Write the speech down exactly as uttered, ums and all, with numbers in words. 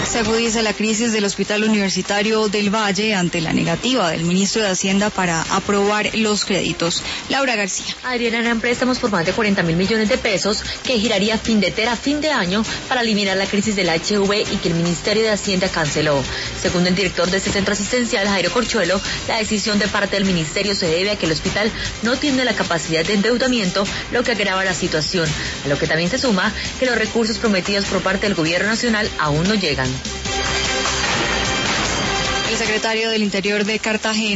Se agudiza la crisis del Hospital Universitario del Valle ante la negativa del ministro de Hacienda para aprobar los créditos. Laura García. Adriana, eran préstamos por más de cuarenta mil millones de pesos que giraría Findeter a fin de año para eliminar la crisis del H V y que el Ministerio de Hacienda canceló. Según el director de este centro asistencial, Jairo Corchuelo, la decisión de parte del ministerio se debe a que el hospital no tiene la capacidad de endeudamiento, lo que agrava la situación, a lo que también se suma que los recursos prometidos por parte del gobierno nacional aún no llegan. El secretario del Interior de Cartagena